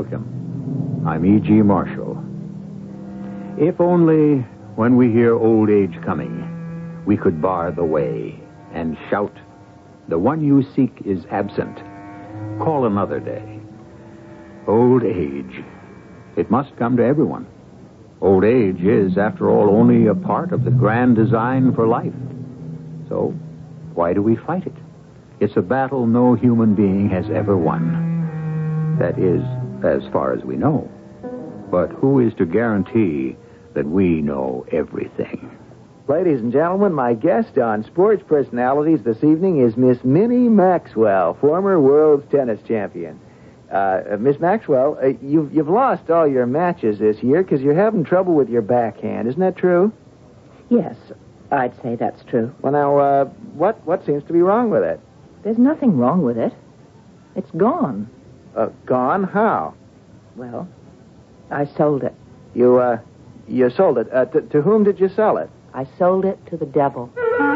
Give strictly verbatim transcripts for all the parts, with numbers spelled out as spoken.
Welcome. I'm E G. Marshall. If only when we hear old age coming, we could bar the way and shout, "The one you seek is absent. Call another day." Old age. It must come to everyone. Old age is, after all, only a part of the grand design for life. So, why do we fight it? It's a battle no human being has ever won. That is, as far as we know. But who is to guarantee that we know everything? Ladies and gentlemen, my guest on Sports Personalities this evening is Miss Minnie Maxwell, former world tennis champion. Uh, Miss Maxwell, uh, you've, you've lost all your matches this year because you're having trouble with your backhand. Isn't that true? Yes, I'd say that's true. Well, now, uh, what, what seems to be wrong with it? There's nothing wrong with it. It's gone. Uh, gone? How? Well, I sold it. You, uh, you sold it. Uh, t- to whom did you sell it? I sold it to the devil.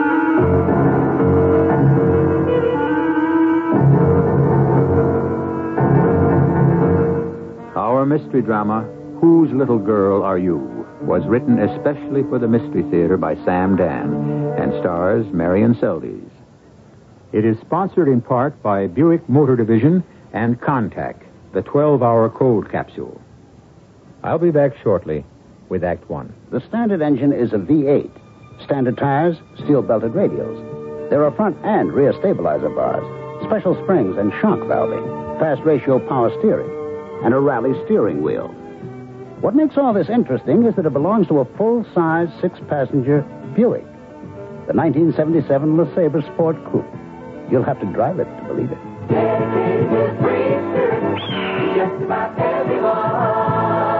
Our mystery drama, Whose Little Girl Are You?, was written especially for the Mystery Theater by Sam Dan and stars Marion Seldes. It is sponsored in part by Buick Motor Division and Contact, the twelve-hour cold capsule. I'll be back shortly with Act One. The standard engine is a V eight. Standard tires, steel-belted radials. There are front and rear stabilizer bars, special springs and shock valving, fast ratio power steering, and a rally steering wheel. What makes all this interesting is that it belongs to a full-size, six-passenger Buick, the nineteen seventy-seven LeSabre Sport Coupe. You'll have to drive it to believe it. Just about everyone.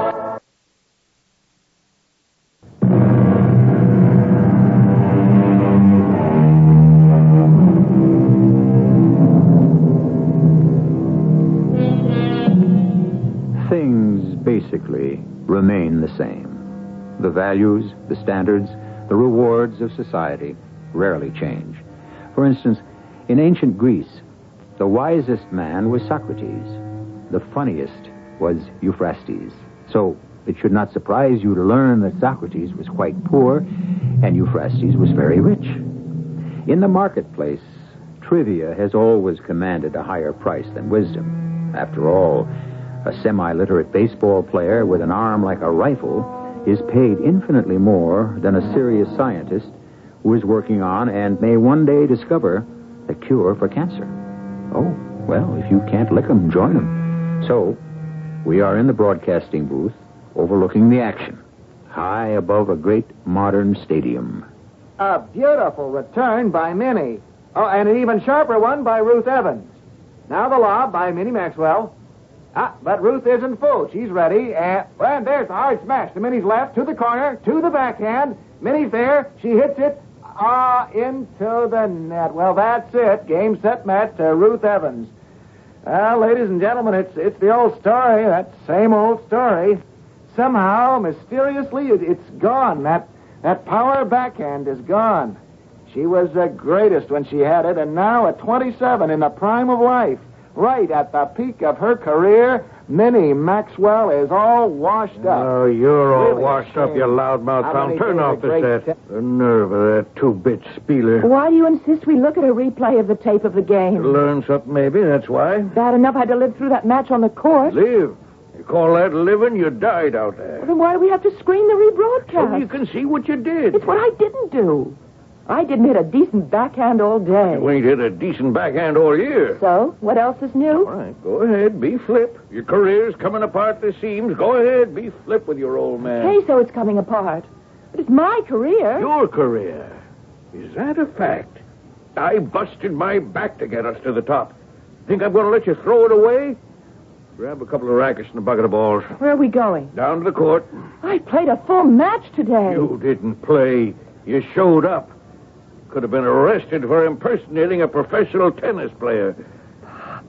Things basically remain the same. The values, the standards, the rewards of society rarely change. For instance, in ancient Greece, the wisest man was Socrates. The funniest was Euphrastes. So it should not surprise you to learn that Socrates was quite poor and Euphrastes was very rich. In the marketplace, trivia has always commanded a higher price than wisdom. After all, a semi-literate baseball player with an arm like a rifle is paid infinitely more than a serious scientist who is working on and may one day discover the cure for cancer. Oh, well, if you can't lick 'em, join 'em. So, we are in the broadcasting booth overlooking the action, high above a great modern stadium. A beautiful return by Minnie. Oh, and an even sharper one by Ruth Evans. Now the lob by Minnie Maxwell. Ah, but Ruth isn't full. She's ready. And, and there's the hard smash to Minnie's left, to the corner, to the backhand. Minnie's there. She hits it ah, uh, into the net. Well, that's it. Game, set, match to Ruth Evans. Well, ladies and gentlemen, it's it's the old story, that same old story. Somehow, mysteriously, it, it's gone. That, that power backhand is gone. She was the greatest when she had it, and now at twenty-seven, in the prime of life, right at the peak of her career, Minnie Maxwell is all washed up. Oh, you're all Really washed up, you loudmouth How clown. many Turn days off of the great set. te- The nerve of that two-bit spieler. Why do you insist we look at a replay of the tape of the game? Learn something, maybe, that's why. Bad enough I had to live through that match on the court. Live. You call that living? You died out there. Then why do we have to screen the rebroadcast? So you can see what you did. It's what I didn't do. I didn't hit a decent backhand all day. You ain't hit a decent backhand all year. So, what else is new? All right, go ahead, be flip. Your career's coming apart the seams. Go ahead, be flip with your old man. Hey, so it's coming apart. But it's my career. Your career. Is that a fact? I busted my back to get us to the top. Think I'm going to let you throw it away? Grab a couple of rackets and a bucket of balls. Where are we going? Down to the court. I played a full match today. You didn't play. You showed up. Could have been arrested for impersonating a professional tennis player. Pop,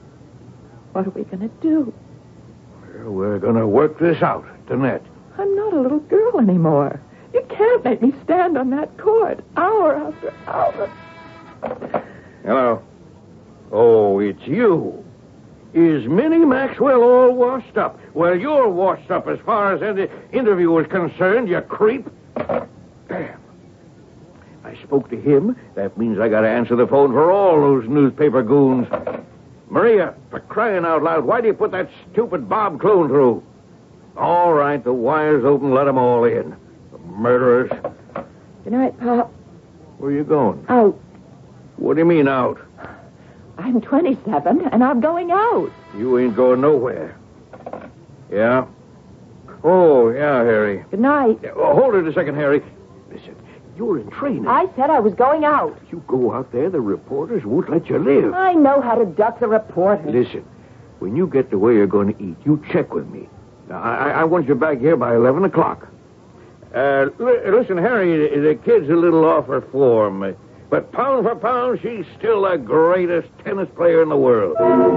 what are we going to do? Well, we're going to work this out, Danette. I'm not a little girl anymore. You can't make me stand on that court hour after hour. Hello. Oh, it's you. Is Minnie Maxwell all washed up? Well, you're washed up as far as the interview is concerned, you creep. Damn. I spoke to him. That means I got to answer the phone for all those newspaper goons. Maria, for crying out loud, why do you put that stupid Bob Clune through? All right, the wire's open. Let them all in. The murderers. Good night, Pop. Where you going? Out. What do you mean out? I'm twenty-seven, and I'm going out. You ain't going nowhere. Yeah? Oh, yeah, Harry. Good night. Yeah, oh, hold it a second, Harry. Listen, you're in training. I said I was going out. You go out there, the reporters won't let you live. I know how to duck the reporters. Listen, when you get to where you're going to eat, you check with me. Now, I, I want you back here by eleven o'clock. Uh, li- listen, Harry, the kid's a little off her form. But pound for pound, she's still the greatest tennis player in the world.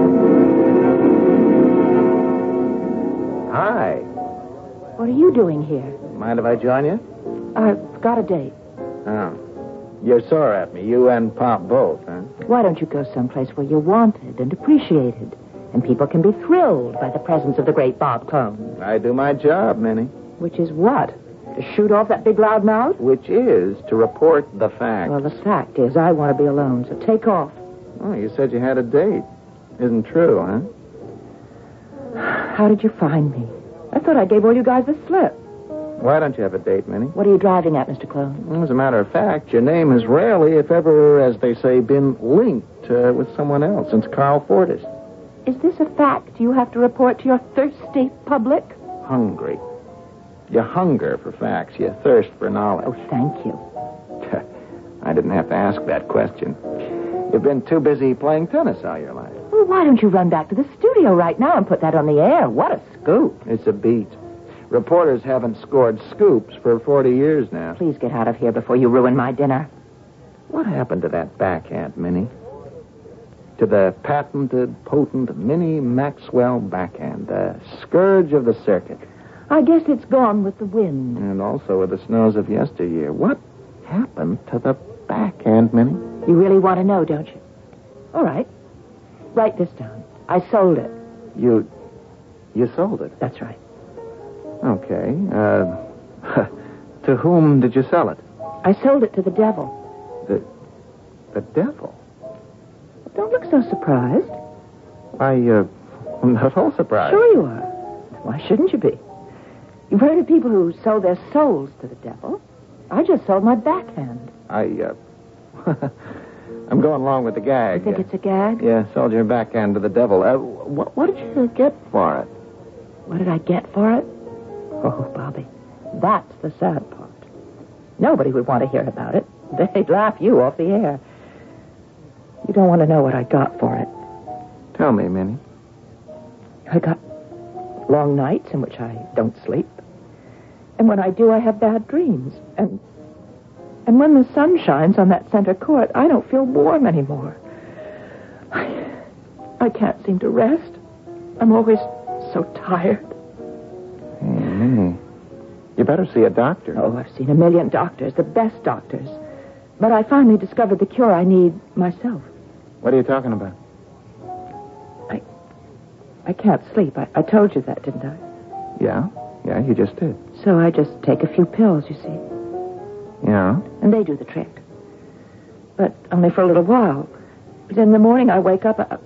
Hi. What are you doing here? Mind if I join you? I've got a date. Oh. You're sore at me. You and Pop both, huh? Why don't you go someplace where you're wanted and appreciated, and people can be thrilled by the presence of the great Bob Clune? I do my job, Minnie. Which is what? To shoot off that big loud mouth? Which is to report the facts. Well, the fact is, I want to be alone, so take off. Oh, you said you had a date. Isn't true, huh? How did you find me? I thought I gave all you guys the slip. Why don't you have a date, Minnie? What are you driving at, Mister Clune? Well, as a matter of fact, your name has rarely, if ever, as they say, been linked uh, with someone else since Carl Fortis. Is this a fact you have to report to your thirsty public? Hungry. You hunger for facts. You thirst for knowledge. Oh, thank you. I didn't have to ask that question. You've been too busy playing tennis all your life. Well, why don't you run back to the studio right now and put that on the air? What a scoop. It's a beat. Reporters haven't scored scoops for forty years now. Please get out of here before you ruin my dinner. What happened to that backhand, Minnie? To the patented, potent Minnie Maxwell backhand, the scourge of the circuit. I guess it's gone with the wind. And also with the snows of yesteryear. What happened to the backhand, Minnie? You really want to know, don't you? All right. Write this down. I sold it. You... you sold it? That's right. Okay. Uh... to whom did you sell it? I sold it to the devil. The... the devil? Don't look so surprised. I, uh... I'm not at all surprised. Sure you are. Why shouldn't you be? You've heard of people who sold their souls to the devil. I just sold my backhand. I, uh... I'm going along with the gag. You think it's a gag? Yeah, sold your backhand to the devil. Uh, what, what did you get for it? What did I get for it? Oh, Bobby, that's the sad part. Nobody would want to hear about it. They'd laugh you off the air. You don't want to know what I got for it. Tell me, Minnie. I got long nights in which I don't sleep. And when I do, I have bad dreams. And and when the sun shines on that center court, I don't feel warm anymore. I, I can't seem to rest. I'm always so tired. Hey, Minnie, you better see a doctor. Oh, I've seen a million doctors, the best doctors. But I finally discovered the cure I need myself. What are you talking about? I I can't sleep. I, I told you that, didn't I? Yeah, yeah, you just did. So I just take a few pills, you see. Yeah? And they do the trick. But only for a little while. But in the morning I wake up, I,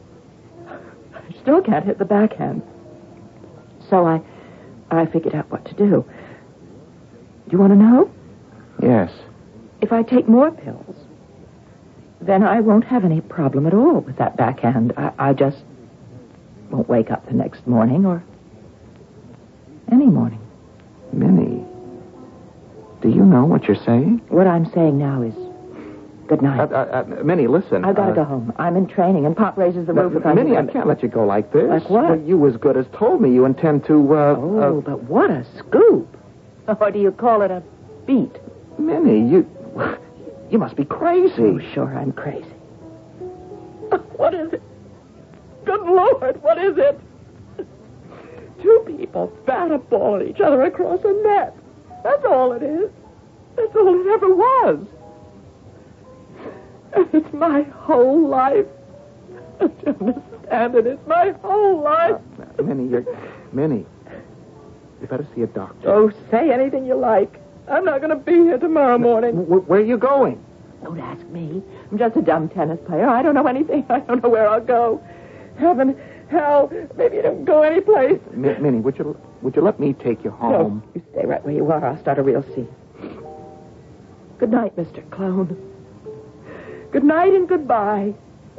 I still can't hit the backhand. So I, I figured out what to do. Do you want to know? Yes. If I take more pills, then I won't have any problem at all with that backhand. I, I just won't wake up the next morning or any morning. Minnie, do you know what you're saying? What I'm saying now is good night. Uh, uh, uh, Minnie, listen. I've got to uh, go home. I'm in training, and Pop raises the no, roof if I Minnie, I remember. can't let you go like this. Like what? Well, you as good as told me you intend to, uh... Oh, but what a scoop. Or do you call it a beat? uh Minnie, you... You must be crazy. Oh, sure, I'm crazy. What is it? Good Lord, what is it? Two people bat a ball at each other across a net. That's all it is. That's all it ever was. And it's my whole life. I don't understand. stand it. It's my whole life. Uh, Minnie, you're... Minnie, you better see a doctor. Oh, say anything you like. I'm not going to be here tomorrow morning. W- where are you going? Don't ask me. I'm just a dumb tennis player. I don't know anything. I don't know where I'll go. Heaven, hell, maybe you don't go any place. Mi- Minnie, would you would you let me take you home? No, you stay right where you are. I'll start a real scene. Good night, Mister Clone. Good night and goodbye.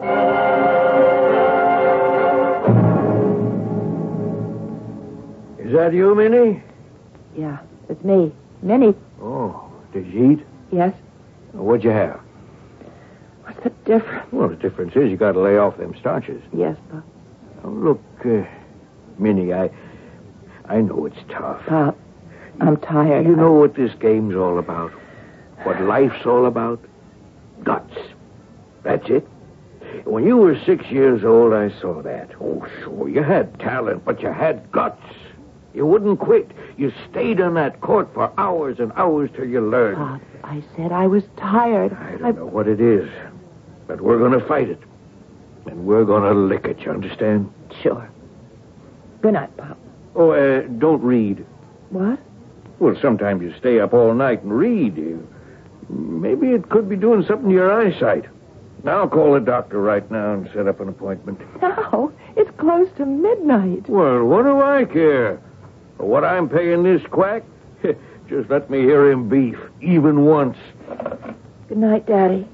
Is that you, Minnie? Yeah, it's me. Minnie. Oh, did you eat? Yes? What'd you have? What's the difference? Well, the difference is you got to lay off them starches. Yes, Pop. Oh, look, uh, Minnie, I, I know it's tough. Pop, I'm tired. You know what this game's all about? What life's all about? Guts. That's it. When you were six years old, I saw that. Oh, sure, you had talent, but you had guts. You wouldn't quit. You stayed on that court for hours and hours till you learned. Pop, I said I was tired. I don't I... know what it is, but we're going to fight it. And we're going to lick it, you understand? Sure. Good night, Pop. Oh, uh, don't read. What? Well, sometimes you stay up all night and read. You... Maybe it could be doing something to your eyesight. Now I'll call the doctor right now and set up an appointment. No, it's close to midnight. Well, what do I care? For what I'm paying this quack? Just let me hear him beef, even once. Good night, Daddy.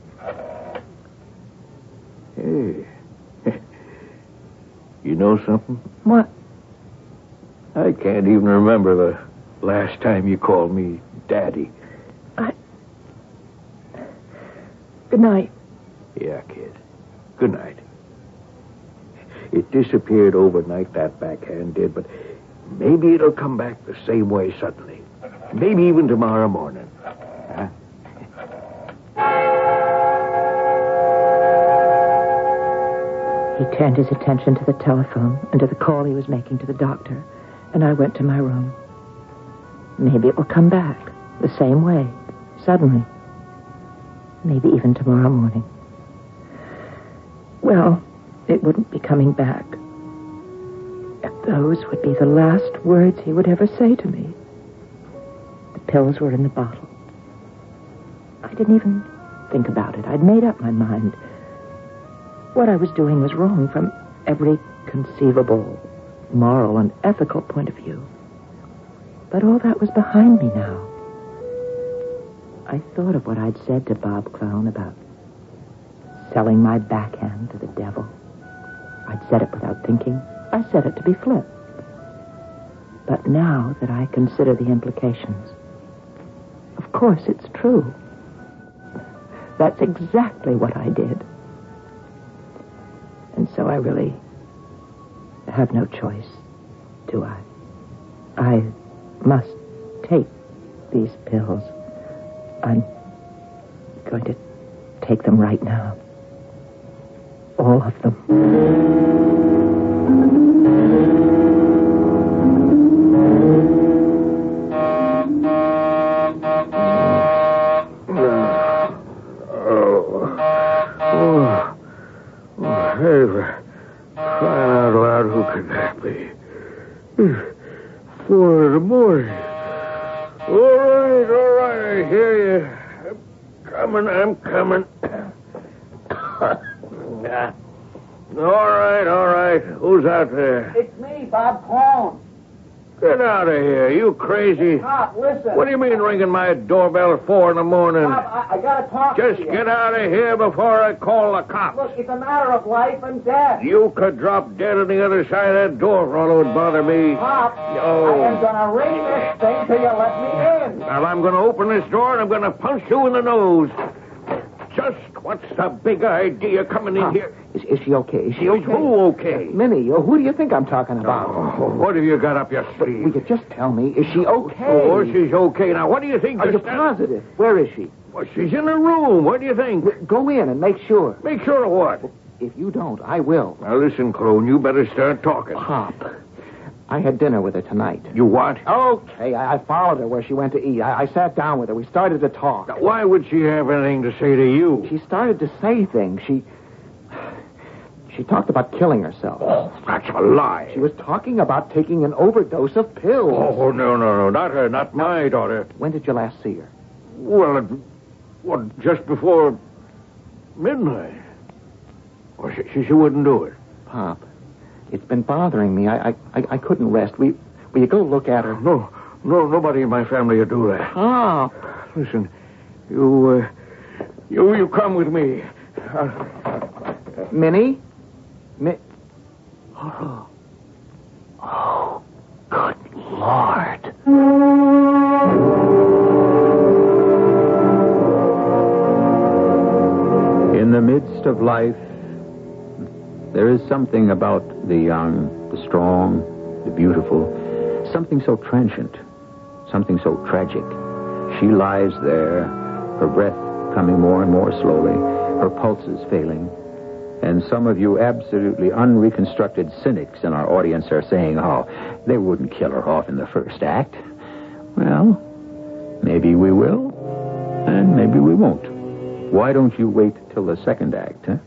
Hey. You know something? What? I can't even remember the last time you called me Daddy. I... Good night. Yeah, kid. Good night. It disappeared overnight, that backhand did, but maybe it'll come back the same way suddenly. Maybe even tomorrow morning. Huh? He turned his attention to the telephone and to the call he was making to the doctor, and I went to my room. Maybe it will come back the same way, suddenly. Maybe even tomorrow morning. Well, it wouldn't be coming back. And those would be the last words he would ever say to me. The pills were in the bottle. I didn't even think about it. I'd made up my mind. What I was doing was wrong from every conceivable moral and ethical point of view. But all that was behind me now. I thought of what I'd said to Bob Clown about selling my backhand to the devil. I'd said it without thinking. I said it to be flip. But now that I consider the implications, of course it's true. That's exactly what I did. And so I really have no choice, do I? I must take these pills. I'm going to take them right now. All of them. Oh. Oh. Oh, hey, for crying out loud, who could that be? Four in the morning. All right, all right, I hear you. I'm coming, I'm coming. All right, all right. Who's out there? It's me, Bob Clone. Get out of here. You crazy. Pop, listen. What do you mean ringing my doorbell at four in the morning? Pop, I, I gotta talk Just to you. get out of here before I call the cops. Look, it's a matter of life and death. You could drop dead on the other side of that door for all it would bother me. Pop, No. I am gonna ring this thing till you let me in. Well, I'm going to open this door and I'm going to punch you in the nose. Just what's the big idea coming in Pop, here? Is, is she okay? Is she Is okay? who okay? Minnie, uh, who do you think I'm talking about? Oh, what have you got up your Will sleeve? you just tell me, is she okay? Oh, she's okay. Now, what do you think? Are you this- positive? Where is she? Well, she's in the room. What do you think? Go in and make sure. Make sure of what? If you don't, I will. Now, listen, Clone, you better start talking. Pop, I had dinner with her tonight. You what? Okay, I, I followed her where she went to eat. I, I sat down with her. We started to talk. Now, why would she have anything to say to you? She started to say things. She... She talked about killing herself. Oh, that's a lie. She was talking about taking an overdose of pills. Oh, no, no, no. Not her. Not my daughter. When did you last see her? Well, it, well just before midnight. Well, she, she, she wouldn't do it. Pop, it's been bothering me. I, I, I, I couldn't rest. Will, will you go look at her? No, no, nobody in my family would do that. Pop. Listen, you, uh, you, you come with me. Uh, Minnie? Mi- oh. Oh, good Lord. In the midst of life, there is something about the young, the strong, the beautiful, something so transient, something so tragic. She lies there, her breath coming more and more slowly, her pulses failing. And some of you absolutely unreconstructed cynics in our audience are saying, oh, they wouldn't kill her off in the first act. Well, maybe we will, and maybe we won't. Why don't you wait till the second act, huh?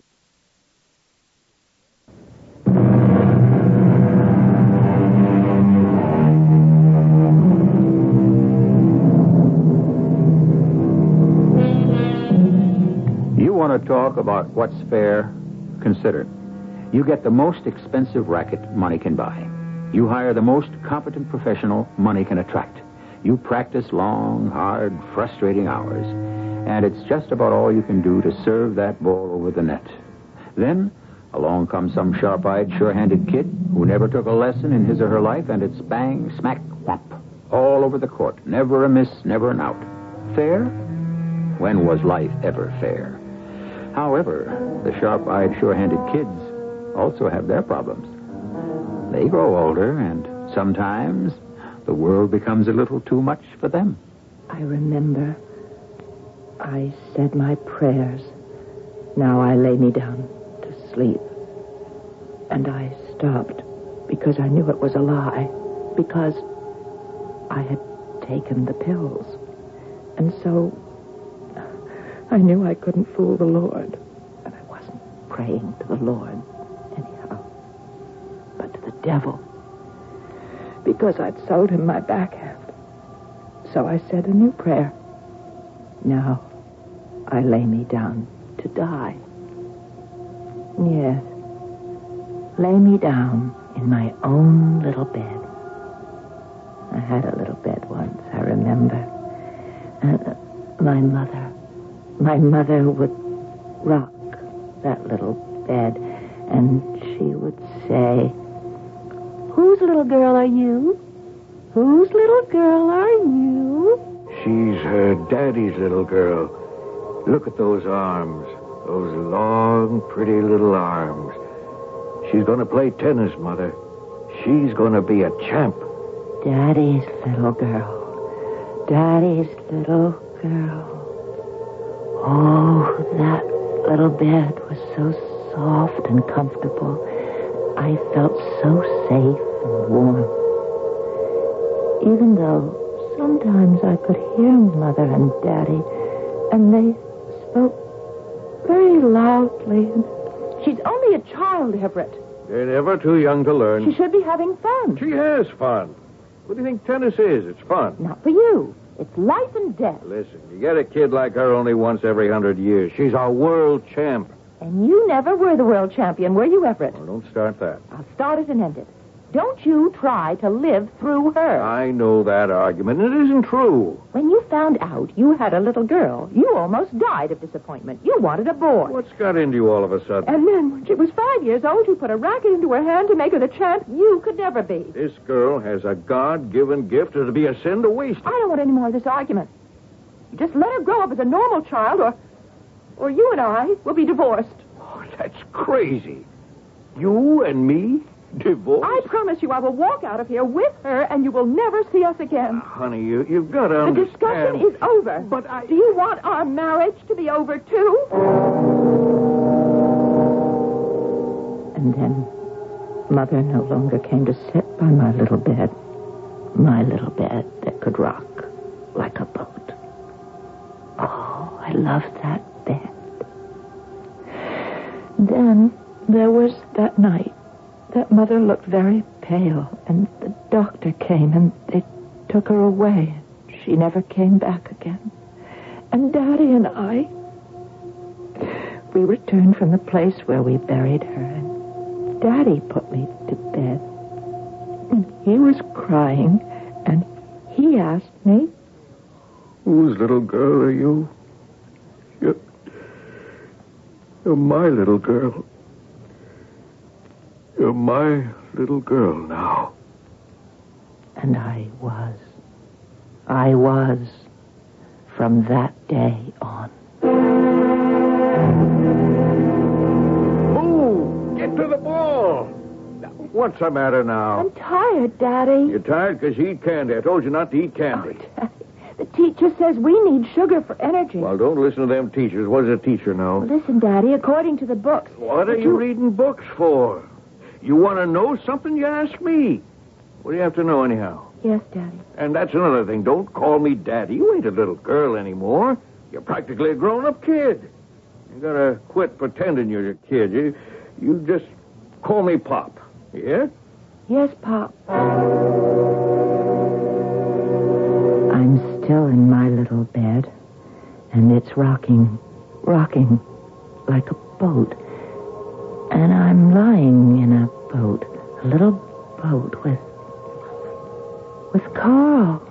You want to talk about what's fair? Consider. You get the most expensive racket money can buy. You hire the most competent professional money can attract. You practice long, hard, frustrating hours. And it's just about all you can do to serve that ball over the net. Then, along comes some sharp-eyed, sure-handed kid who never took a lesson in his or her life, and it's bang, smack, whomp. All over the court. Never a miss, never an out. Fair? When was life ever fair? However, the sharp-eyed, sure-handed kids also have their problems. They grow older, and sometimes the world becomes a little too much for them. I remember I said my prayers. Now I lay me down to sleep. And I stopped because I knew it was a lie. Because I had taken the pills. And so I knew I couldn't fool the Lord. And I wasn't praying to the Lord anyhow, but to the devil. Because I'd sold him my backhand. So I said a new prayer. Now I lay me down to die. Yes. Lay me down in my own little bed. I had a little bed once, I remember. Uh, my mother, my mother would rock that little bed, and she would say, "Whose little girl are you? Whose little girl are you?" She's her daddy's little girl. Look at those arms. Those long, pretty little arms. She's going to play tennis, Mother. She's going to be a champ. Daddy's little girl. Daddy's little girl. Oh, that little bed was so soft and comfortable. I felt so safe and warm. Even though sometimes I could hear Mother and Daddy, and they spoke very loudly. She's only a child, Everett. They're never too young to learn. She should be having fun. She has fun. What do you think tennis is? It's fun. Not for you. It's life and death. Listen, you get a kid like her only once every hundred years. She's a world champ. And you never were the world champion, were you, Everett? Well, don't start that. I'll start it and end it. Don't you try to live through her. I know that argument. It isn't true. When you found out you had a little girl, you almost died of disappointment. You wanted a boy. What's got into you all of a sudden? And then, when she was five years old, you put a racket into her hand to make her the champ you could never be. This girl has a God-given gift. It'd be a sin to waste it. I don't want any more of this argument. You just let her grow up as a normal child, or, or you and I will be divorced. Oh, that's crazy. You and me? Divorce? I promise you I will walk out of here with her, and you will never see us again. Uh, honey, you, you've got to The understand. discussion is over. But I... Do you want our marriage to be over, too? And then Mother no longer came to sit by my little bed. My little bed that could rock like a boat. Oh, I loved that bed. Then There was that night that Mother looked very pale, and the doctor came, and they took her away. She never came back again. And Daddy and I, we returned from the place where we buried her, and Daddy put me to bed. And he was crying, and he asked me, "Whose little girl are you?" You're, you're my little girl. You're my little girl now. And I was. I was from that day on. Move! Get to the ball! What's the matter now? I'm tired, Daddy. You're tired because you eat candy. I told you not to eat candy. Oh, Daddy. The teacher says we need sugar for energy. Well, don't listen to them teachers. What does a teacher know? Well, listen, Daddy, according to the books... What are you reading books for? You want to know something, you ask me. What do you have to know anyhow? Yes, Daddy. And that's another thing. Don't call me Daddy. You ain't a little girl anymore. You're practically a grown-up kid. You gotta quit pretending you're a kid. You, you just call me Pop. Yeah? Yes, Pop. I'm still in my little bed, and it's rocking, rocking like a boat. And I'm lying in a boat, a little boat with, with Carl.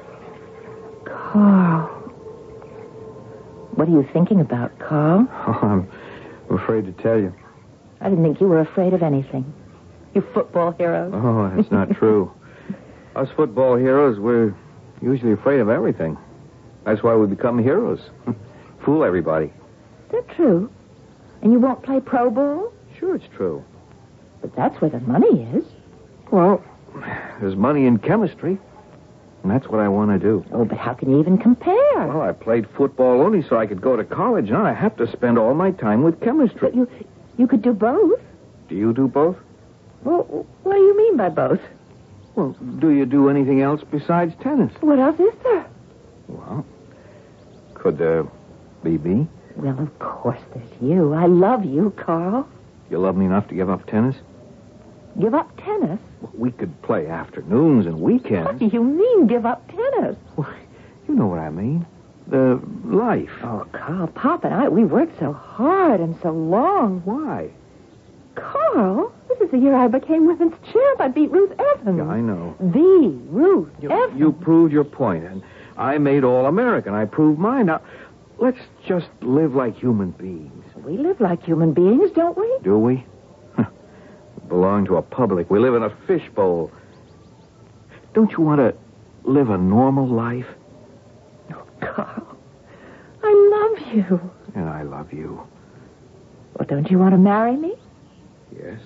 Carl. What are you thinking about, Carl? Oh, I'm afraid to tell you. I didn't think you were afraid of anything. You football heroes. Oh, that's not true. Us football heroes, we're usually afraid of everything. That's why we become heroes. Fool everybody. Is that true? And you won't play Pro Bowl? Sure, it's true. But that's where the money is. Well, there's money in chemistry. And that's what I want to do. Oh, but how can you even compare? Well, I played football only so I could go to college. Now I have to spend all my time with chemistry. But you, you could do both. Do you do both? Well, what do you mean by both? Well, do you do anything else besides tennis? What else is there? Well, could there be me? Well, of course there's you. I love you, Carl. You love me enough to give up tennis? Give up tennis? Well, we could play afternoons and weekends. What do you mean, give up tennis? Well, you know what I mean. The life. Oh, Carl, Pop and I, we worked so hard and so long. Why? Carl, this is the year I became women's champ. I beat Ruth Evans. Yeah, I know. The Ruth You, Evans. you proved your point, and I made All-American. I proved mine. Now, let's just live like human beings. We live like human beings, don't we? Do we? We belong to a public. We live in a fishbowl. Don't you want to live a normal life? Oh, Carl, I love you. And I love you. Well, don't you want to marry me? Yes.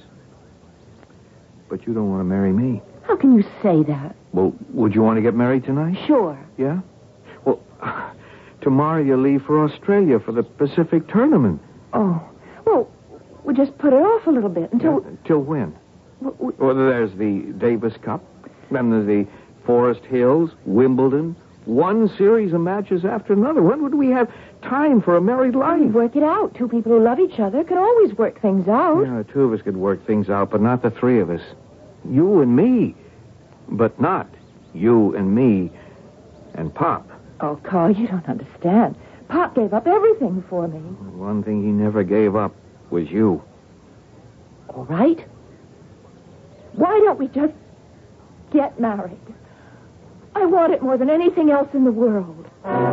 But you don't want to marry me. How can you say that? Well, would you want to get married tonight? Sure. Yeah? Well, tomorrow you leave for Australia for the Pacific Tournament. Oh, well, we just put it off a little bit until... Yeah, till when? We, we, Well, there's the Davis Cup. Then there's the Forest Hills, Wimbledon. One series of matches after another. When would we have time for a married life? work it out. Two people who love each other can always work things out. Yeah, the two of us could work things out, but not the three of us. You and me. But not you and me and Pop. Oh, Carl, you don't understand. Pop gave up everything for me. One thing he never gave up was you. All right. Why don't we just get married? I want it more than anything else in the world.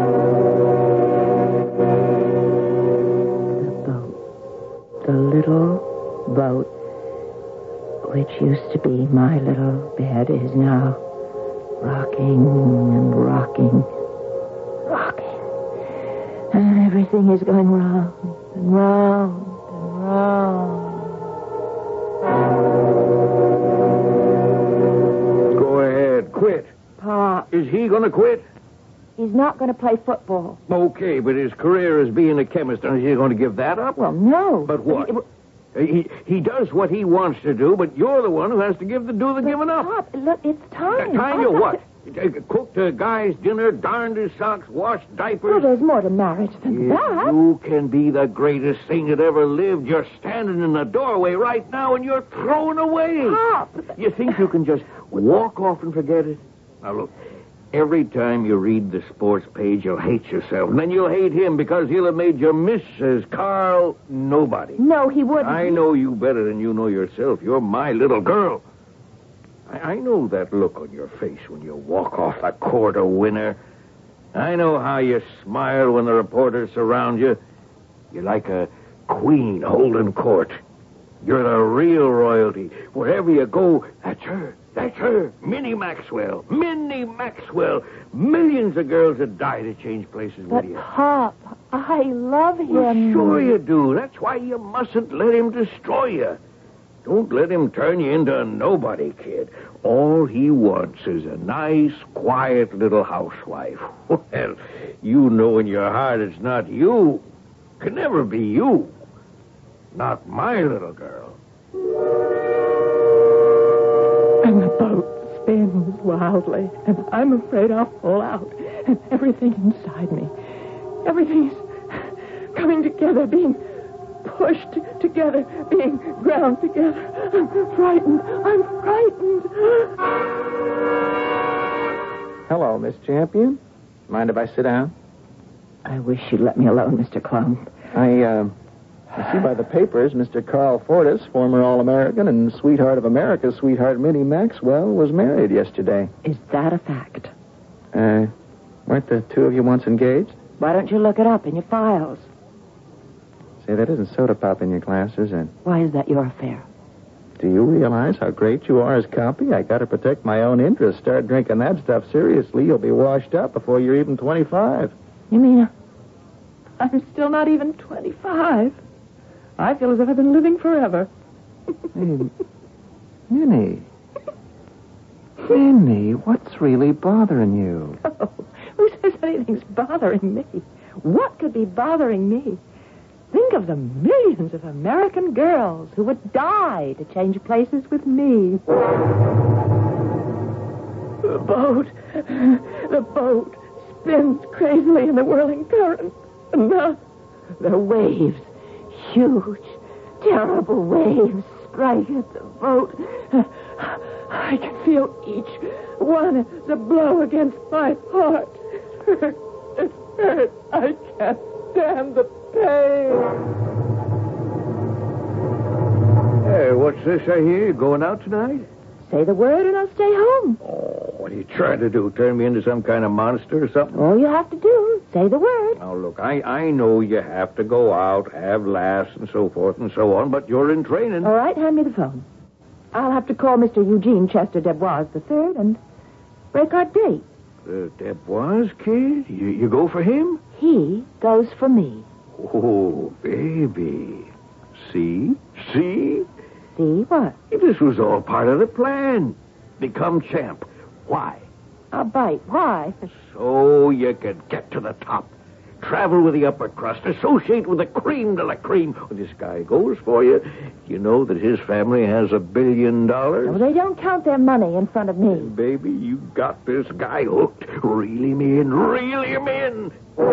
The boat. The little boat, which used to be my little bed, is now rocking and rocking, rocking. And everything is going round and round and round. Go ahead, quit. Pop, Is he going to quit? he's not going to play football. Okay, but his career as being a chemist, is he going to give that up? Well, no. But what? It- He he does what he wants to do, but you're the one who has to give the do the giving up. Pop, look, it's time. Uh, time I've to got what? to- Cooked a guy's dinner, darned his socks, washed diapers. Well, there's more to marriage than If that. you can be the greatest thing that ever lived, you're standing in the doorway right now and you're thrown away. Pop. You think you can just walk off and forget it? Now, look, every time you read the sports page, you'll hate yourself. And then you'll hate him because he'll have made you Missus Carl Nobody. No, he wouldn't. I know you better than you know yourself. You're my little girl. I, I know that look on your face when you walk off the court a winner. I know how you smile when the reporters surround you. You're like a queen holding court. You're the real royalty. Wherever you go, that's her. That's her. Minnie Maxwell. Minnie Maxwell. Millions of girls would die to change places But, with you. Pop, I love him. Well, sure you do. That's why you mustn't let him destroy you. Don't let him turn you into a nobody, kid. All he wants is a nice, quiet little housewife. Well, you know in your heart it's not you. Can never be you. Not my little girl. And the boat spins wildly, and I'm afraid I'll fall out. And everything inside me, everything is coming together, being pushed together, being ground together. I'm frightened. I'm frightened. Hello, Miss Champion. Mind if I sit down? I wish you'd let me alone, Mister Clone. I, uh, I see by the papers Mister Carl Fortis, former All-American and sweetheart of America's sweetheart Minnie Maxwell, was married yesterday. Is that a fact? Uh, weren't the two of you once engaged? Why don't you look it up in your files? Say, that isn't soda pop in your glass, is it? Why is that your affair? Do you realize how great you are as copy? I gotta protect my own interests. Start drinking that stuff seriously, you'll be washed up before you're even twenty-five. You mean uh, I'm still not even twenty-five? I feel as if I've been living forever. Hey, Minnie. Minnie, what's really bothering you? Oh, who says anything's bothering me? What could be bothering me? Think of the millions of American girls who would die to change places with me. The boat, the boat spins crazily in the whirling current. And the, the waves, huge, terrible waves, strike at the boat. I can feel each one as a blow against my heart. It hurts. It hurts. I can't stand the pain. Hey, what's this I hear? You going out tonight? Say the word and I'll stay home. Oh, what are you trying to do? Turn me into some kind of monster or something? All you have to do, say the word. Now, look, I, I know you have to go out, have laughs, and so forth and so on, but you're in training. All right, hand me the phone. I'll have to call Mister Eugene Chester Deboise the third and break our date. Uh, Deboise, kid? You, you go for him? He goes for me. Oh, baby. See? See? See what? This was all part of the plan. Become champ. Why? I'll bite. Why? So you could get to the top. Travel with the upper crust. Associate with the cream de la cream. When this guy goes for you, you know that his family has a billion dollars. No, they don't count their money in front of me. Baby, you got this guy hooked. Reel him in. Reel him in.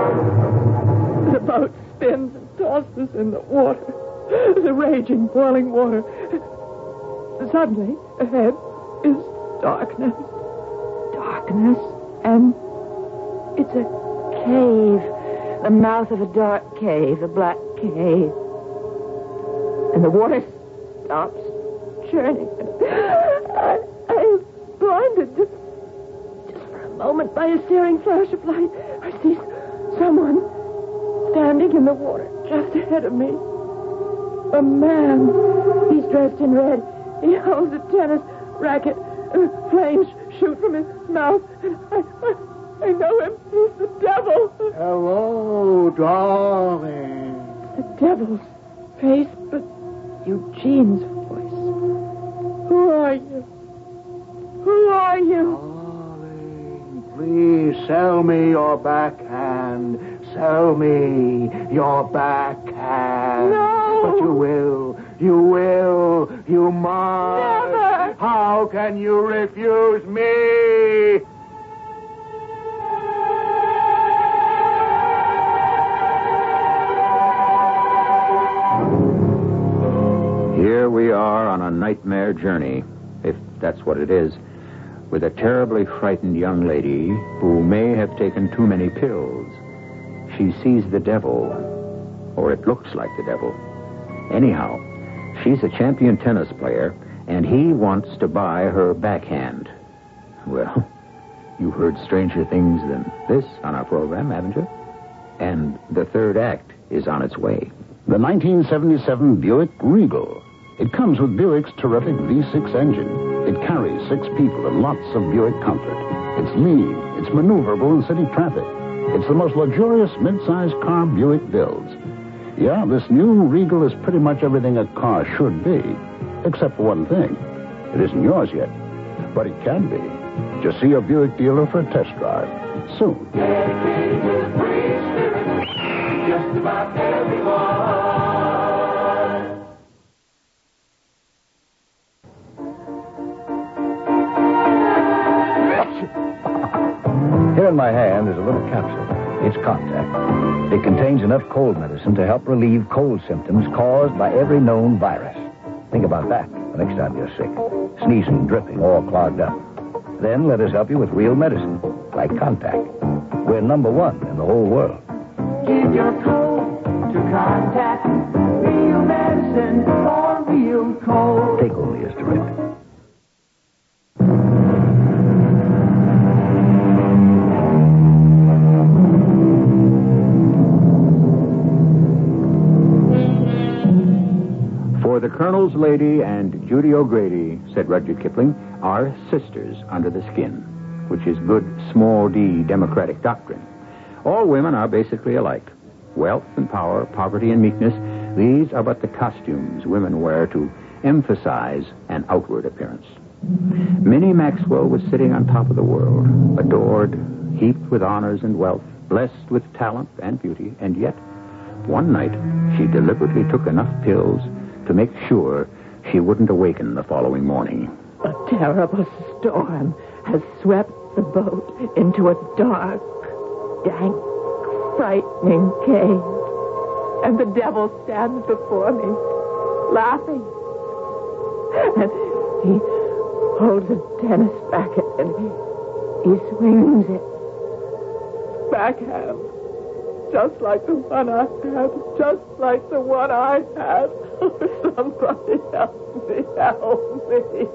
The boat spins and tosses in the water. The raging, boiling water. Suddenly, ahead is darkness. Darkness. And it's a cave. The mouth of a dark cave, a black cave. And the water stops churning. I, I am blinded just, just for a moment by a searing flash of light. I see someone standing in the water just ahead of me. A man. He's dressed in red. He holds a tennis racket. Flames shoot from his mouth. I, I, I know him. He's the devil. Hello, darling. The devil's face, but Eugene's voice. Who are you? Who are you? Darling, please sell me your backhand. Sell me your backhand. No. But you will. You will. You must. Never. How can you refuse me? here we are on a nightmare journey, if that's what it is, with a terribly frightened young lady who may have taken too many pills. She sees the devil, or it looks like the devil. Anyhow, she's a champion tennis player, and he wants to buy her backhand. Well, you've heard stranger things than this on our program, haven't you? And the third act is on its way. The nineteen seventy-seven Buick Regal. It comes with Buick's terrific V six engine. It carries six people and lots of Buick comfort. It's lean. It's maneuverable in city traffic. It's the most luxurious mid-sized car Buick builds. Yeah, this new Regal is pretty much everything a car should be, except for one thing. It isn't yours yet, but it can be. Just see your Buick dealer for a test drive soon. Dedicated to the free spirit, just about everyone. Here in my hand is a little capsule. It's Contact. It contains enough cold medicine to help relieve cold symptoms caused by every known virus. Think about that the next time you're sick. Sneezing, dripping, all clogged up. Then let us help you with real medicine, like Contact. We're number one in the whole world. Give your cold to Contact. Real medicine for real cold. Take only as directed. For the Colonel's Lady and Judy O'Grady, said Rudyard Kipling, are sisters under the skin, which is good small d democratic doctrine. All women are basically alike. Wealth and power, poverty and meekness, these are but the costumes women wear to emphasize an outward appearance. Minnie Maxwell was sitting on top of the world, adored, heaped with honors and wealth, blessed with talent and beauty, and yet, one night, she deliberately took enough pills to make sure she wouldn't awaken the following morning. A terrible storm has swept the boat into a dark, dank, frightening cave. And the devil stands before me, laughing. And he holds a tennis racket and he, he swings it. Backhand. Just like the one I had. Just like the one I had. Somebody help me, help me.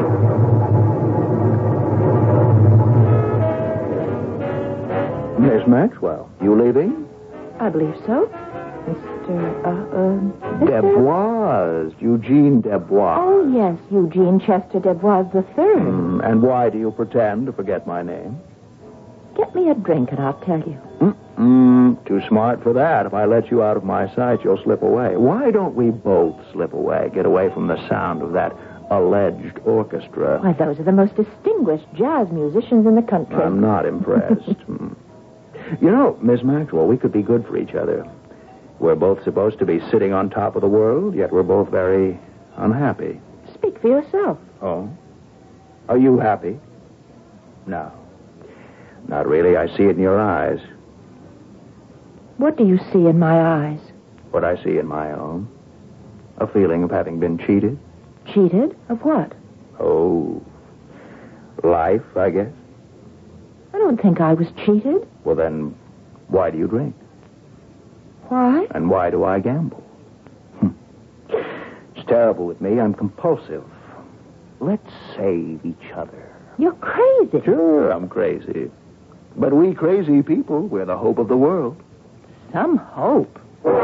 Miss Maxwell, you leaving? I believe so. Mister Uh, uh, Mister Deboise, Eugene Deboise. Oh, yes, Eugene Chester Deboise the third. Mm, and why do you pretend to forget my name? Get me a drink and I'll tell you. Mm-mm, too smart for that. If I let you out of my sight, you'll slip away. Why don't we both slip away, get away from the sound of that alleged orchestra? Why, those are the most distinguished jazz musicians in the country. I'm not impressed. Mm. You know, Miss Maxwell, we could be good for each other. We're both supposed to be sitting on top of the world, yet we're both very unhappy. Speak for yourself. Oh? Are you happy? No. Not really. I see it in your eyes. What do you see in my eyes? What I see in my own. A feeling of having been cheated. Cheated? Of what? Oh, life, I guess. I don't think I was cheated. Well, then, why do you drink? Why? And why do I gamble? Hm. It's terrible with me. I'm compulsive. Let's save each other. You're crazy. Sure, I'm crazy. But we crazy people, we're the hope of the world. Some hope.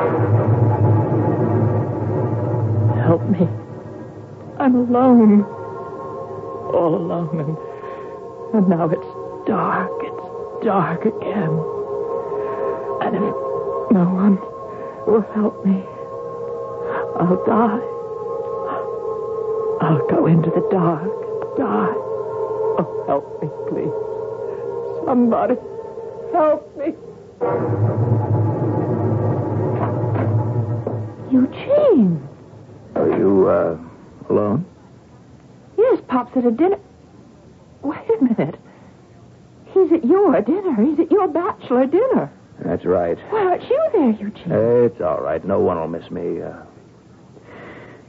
Help me. I'm alone. All alone. And, and now it's dark. It's dark again. And if no one will help me, I'll die. I'll go into the dark. Die. Oh, help me, please. Somebody help me. Eugene. Are you, uh, alone? Yes, Pop's at a dinner. Wait a minute. He's at your dinner. He's at your bachelor dinner. That's right. Why aren't you there, Eugene? It's all right. No one will miss me. Uh,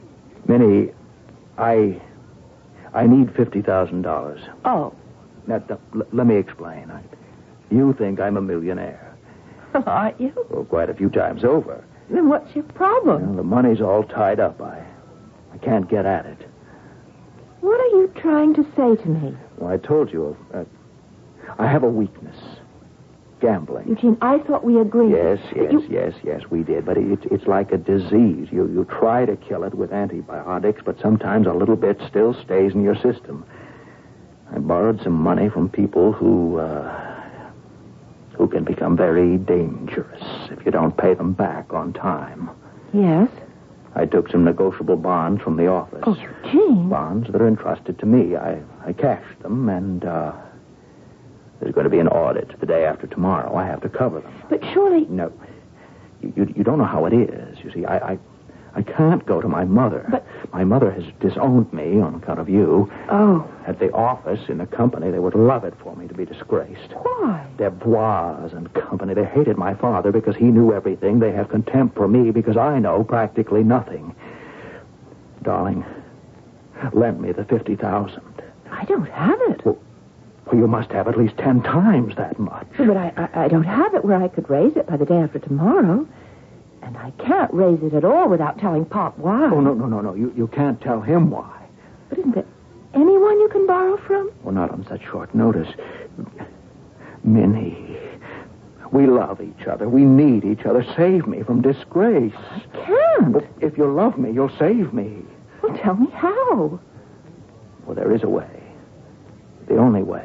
Minnie, I... I need fifty thousand dollars. Oh. Now, now, l- let me explain. I, you think I'm a millionaire. Aren't you? Well, quite a few times over. Then what's your problem? Well, the money's all tied up. I, I can't get at it. What are you trying to say to me? Well, I told you, uh, I have a weakness. Gambling. Eugene, I thought we agreed. Yes, that yes, you- yes, yes, we did. But it, it's like a disease. You, you try to kill it with antibiotics, but sometimes a little bit still stays in your system. I borrowed some money from people who, uh, who can become very dangerous if you don't pay them back on time. Yes? I took some negotiable bonds from the office. Oh, Eugene. Bonds that are entrusted to me. I, I cashed them, and, uh, there's going to be an audit the day after tomorrow. I have to cover them. But surely... No. You, you, you don't know how it is. You see, I, I I can't go to my mother. But... My mother has disowned me on account of you. Oh. At the office, in the company, they would love it for me to be disgraced. Why? Debois and company, they hated my father because he knew everything. They have contempt for me because I know practically nothing. Darling, lend me the fifty thousand. I don't have it. Well, well, you must have at least ten times that much. But I, I, I don't have it where I could raise it by the day after tomorrow. And I can't raise it at all without telling Pop why. Oh, no, no, no, no. You, you can't tell him why. But isn't there anyone you can borrow from? Well, not on such short notice. Minnie, we love each other. We need each other. Save me from disgrace. I can't. Well, if you love me, you'll save me. Well, tell me how. Well, there is a way. The only way.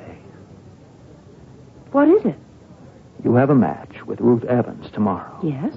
What is it? You have a match with Ruth Evans tomorrow. Yes.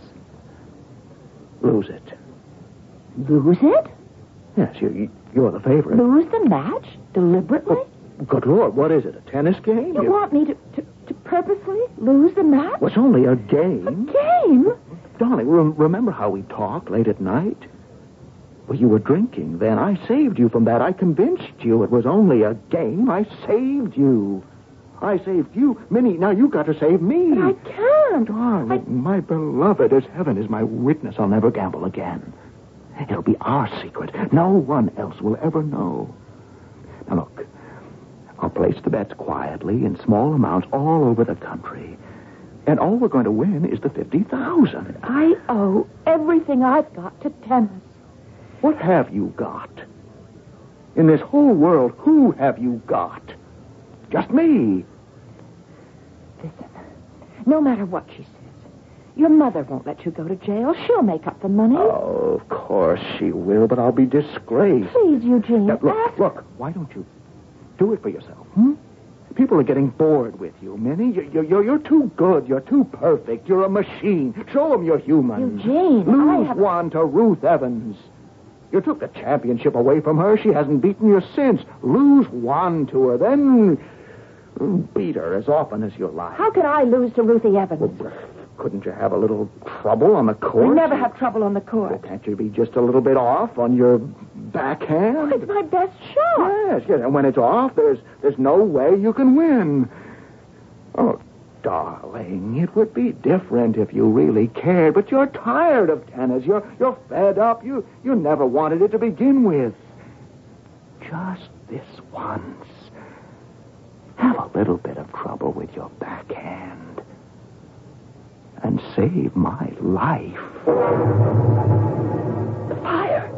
Lose it. Lose it? Yes, you, you're the favorite. Lose the match? Deliberately? Good Lord, what is it, a tennis game? You want me to, to, to purposely lose the match? Well, it's only a game. A game? Darling, rem- remember how we talked late at night? Well, you were drinking then. I saved you from that. I convinced you it was only a game. I saved you. I saved you. Minnie, now you've got to save me. But I can't. Darling, I... my beloved, as heaven is my witness, I'll never gamble again. It'll be our secret. No one else will ever know. Now, look, I'll place the bets quietly in small amounts all over the country. And all we're going to win is the fifty thousand. I owe everything I've got to tennis. What have you got? In this whole world, who have you got? Just me. Listen, no matter what she says, your mother won't let you go to jail. She'll make up the money. Oh, of course she will, but I'll be disgraced. Please, Eugene. Now, look, ask- look, why don't you do it for yourself, hmm? People are getting bored with you, Minnie. You're, you're, you're too good. You're too perfect. You're a machine. Show them you're human. Eugene, Lose I have... one to Ruth Evans. You took the championship away from her. She hasn't beaten you since. Lose one to her, then beat her as often as you like. How can I lose to Ruthie Evans? Well, couldn't you have a little trouble on the court? We never have trouble on the court. Well, can't you be just a little bit off on your backhand? It's my best shot. Yes, yes. And when it's off, there's there's no way you can win. Oh, darling, it would be different if you really cared, but you're tired of tennis. You're you're fed up. You you never wanted it to begin with. Just this once. Have a little bit of trouble with your backhand. And save my life. Fire.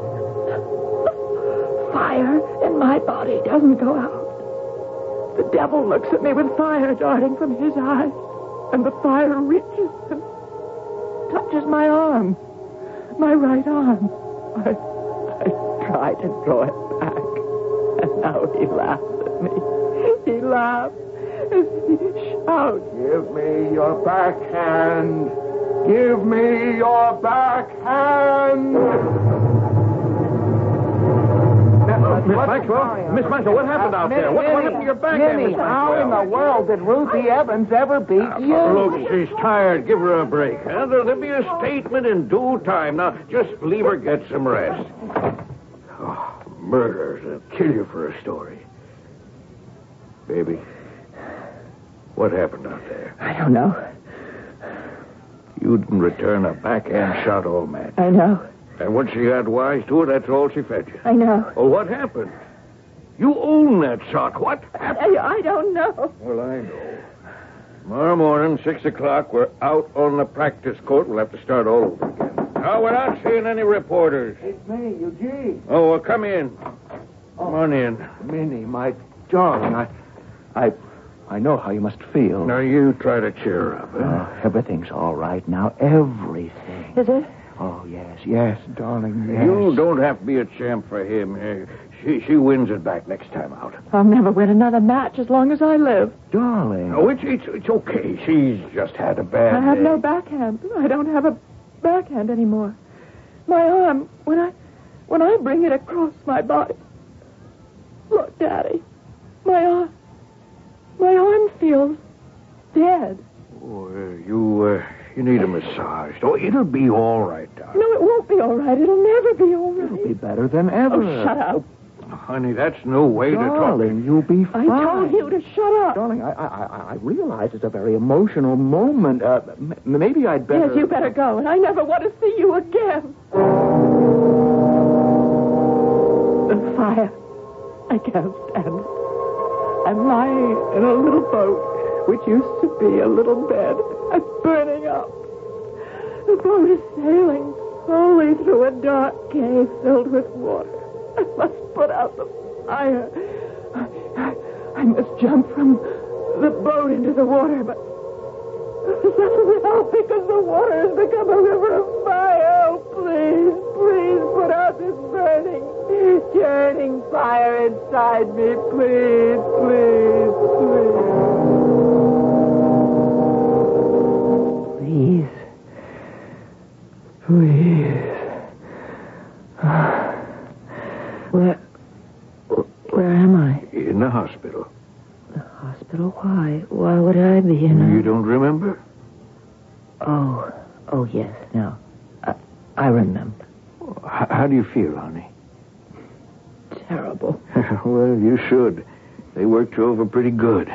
Fire in my body doesn't go out. The devil looks at me with fire darting from his eyes, and the fire reaches and touches my arm, my right arm. I, I try to draw it back, and now he laughs at me. He laughs as he shouts, Give me your backhand. Give me your backhand. Miss Maxwell? Miss Maxwell, what happened out there? What, what happened to your backhand, Minnie, Miss how in the Maxwell? world did Ruthie Evans ever beat you? Look, she's tired. Give her a break. Huh? There'll, there'll be a statement in due time. Now, just leave her get some rest. Oh, murders. They'll kill you for a story. Baby, what happened out there? I don't know. You didn't return a backhand shot all match. I know. And when she got wise to it, that's all she fed you. I know. Well, what happened? You own that sock. What happened? I, I don't know. Well, I know. Tomorrow morning, six o'clock, we're out on the practice court. We'll have to start all over again. No, we're not seeing any reporters. It's me, Eugene. Oh, well, come in. Come on in. Minnie, my darling, I, I, I know how you must feel. Now, you try to cheer up. Huh? Uh, everything's all right now. Everything. Is it? Oh, yes, yes, darling, yes. You don't have to be a champ for him. Uh, she she wins it back next time out. I'll never win another match as long as I live. Darling. Oh, it's, it's, it's okay. She's just had a bad I have day. no backhand. I don't have a backhand anymore. My arm, when I when I bring it across my body. Look, Daddy. My arm my arm feels dead. Oh, uh, you uh, you need a massage. Oh, it'll be all right, darling. No, it won't be all right. It'll never be all right. It'll be better than ever. Oh, shut up. Honey, that's no way Darling, you'll be I fine. told you to shut up. Darling, I, I, I, I realize it's a very emotional moment. Uh, m- maybe I'd better... Yes, you better go, and I never want to see you again. The fire. I can't stand it. I'm lying in a little boat, which used to be a little bed. I'm burning up. The boat is sailing slowly through a dark cave filled with water. I must put out the fire. I, I, I must jump from the boat into the water, but it doesn't help because the water has become a river of fire. Oh, please, please put out this burning, churning fire inside me. Please, please, please. Please. Please. Where, where am I? In the hospital. The hospital? Why? Why would I be in a... You don't remember? Oh, oh yes, no. I, I remember. How, how do you feel, honey? Terrible. Well, you should. They worked you over pretty good.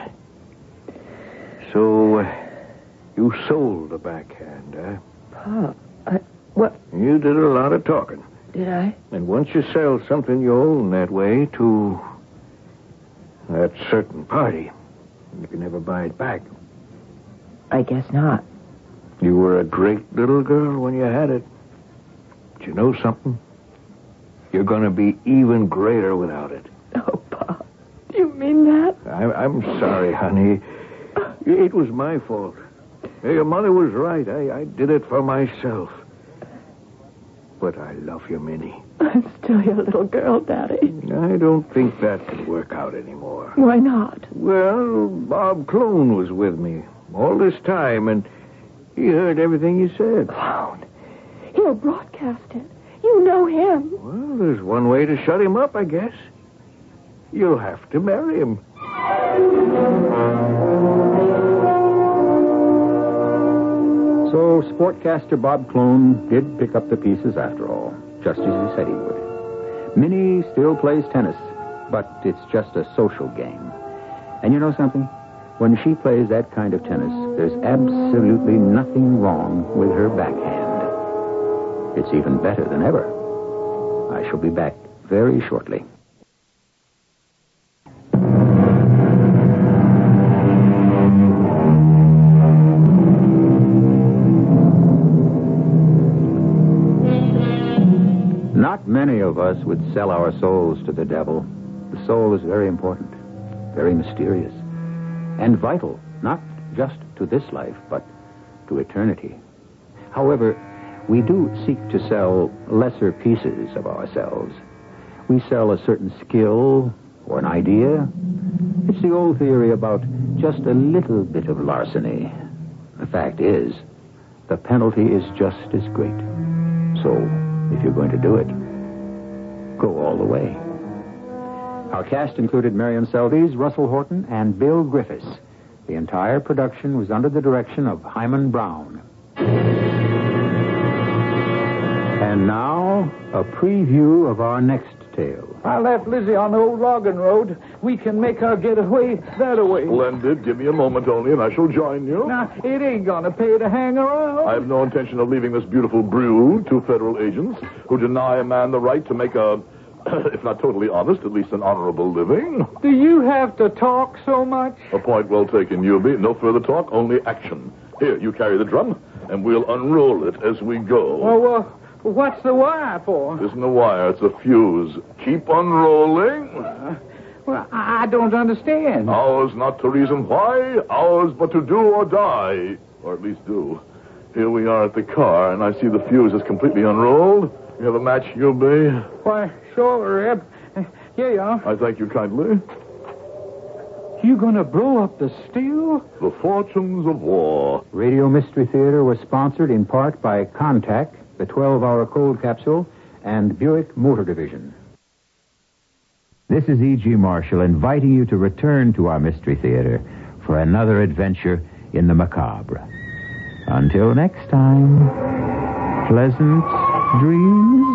So, uh, you sold the backhand, huh? Pa, I... What? You did a lot of talking. Did I? And once you sell something you own that way to that certain party, you can never buy it back. I guess not. You were a great little girl when you had it. But you know something? You're going to be even greater without it. Oh, Pa, do you mean that? I, I'm sorry, honey. It was my fault. Your mother was right. I, I did it for myself. But I love you, Minnie. I'm still your little girl, Daddy. I don't think that can work out anymore. Why not? Well, Bob Clone was with me all this time, and he heard everything you said. Clown. He'll broadcast it. You know him. Well, there's one way to shut him up, I guess. You'll have to marry him. So sportcaster Bob Clone did pick up the pieces after all, just as he said he would. Minnie still plays tennis, but it's just a social game. And you know something? When she plays that kind of tennis, there's absolutely nothing wrong with her backhand. It's even better than ever. I shall be back very shortly. Not many of us would sell our souls to the devil. The soul is very important, very mysterious, and vital, not just to this life, but to eternity. However, we do seek to sell lesser pieces of ourselves. We sell a certain skill or an idea. It's the old theory about just a little bit of larceny. The fact is, the penalty is just as great. So, if you're going to do it, go all the way. Our cast included Marion Seldes, Russell Horton, and Bill Griffiths. The entire production was under the direction of Hyman Brown. And now, a preview of our next tale. I left Lizzie on the old logging road. We can make her get away that way. Splendid. Give me a moment only, and I shall join you. Now, it ain't gonna pay to hang around. I have no intention of leaving this beautiful brood to federal agents who deny a man the right to make a, if not totally honest, at least an honorable living. Do you have to talk so much? A point well taken, Newby. No further talk, only action. Here, you carry the drum, and we'll unroll it as we go. Well, uh, what's the wire for? It isn't a wire, it's a fuse. Keep unrolling. Uh, well, I don't understand. Ours not to reason why, ours but to do or die. Or at least do. Here we are at the car, and I see the fuse is completely unrolled. You have a match, Newby? Why, sure, Reb. Here you are. I thank you kindly. You gonna blow up the steel? The fortunes of war. Radio Mystery Theater was sponsored in part by Contact, the twelve-hour cold capsule, and Buick Motor Division. This is E G. Marshall inviting you to return to our Mystery Theater for another adventure in the macabre. Until next time, pleasant dreams.